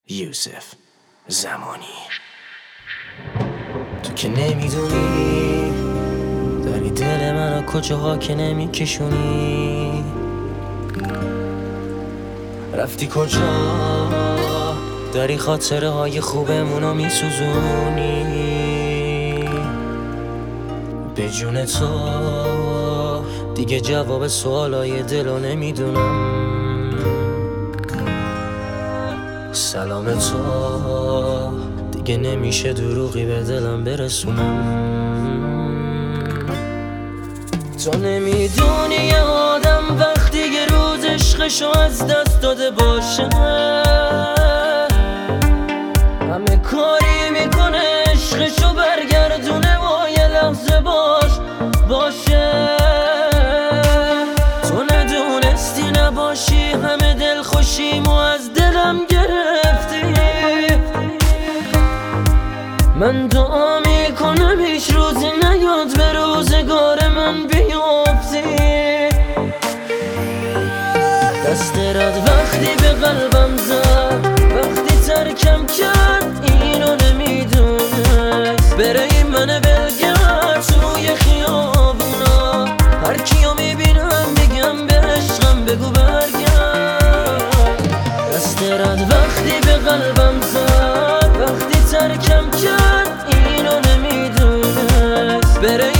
یوسف زمانی. تو که نمیدونی داری دل منو کجاها که نمیکشونی، رفتی کجا داری خاطره های خوبمونو میسوزونی. به جون تو دیگه جواب سوالای دلو نمیدونم. سلام تو دیگه نمیشه دروغی به دلم برسونم. تو نمیدونی یه آدم وقتی یه روز عشقشو از دست داده باشه همه کاری میکنه عشقشو برگردونه و یه لحظه باشه. تو ندونستی نباشی همه دل خوشیمو از دلم گرفتی. من دعا میکنم هیچ روزی نیاد به روزگار من بیافتی. دست رد وقتی به قلبم زد وقتی ترکم کرد اینو نمیدونست بره این من بلگرد توی خیابونا. هر کیو میبینم بگم به عشقم بگو برگرد. دست رد وقتی به قلبم زد وقتی ترکم کرد اینو نمیدونست بره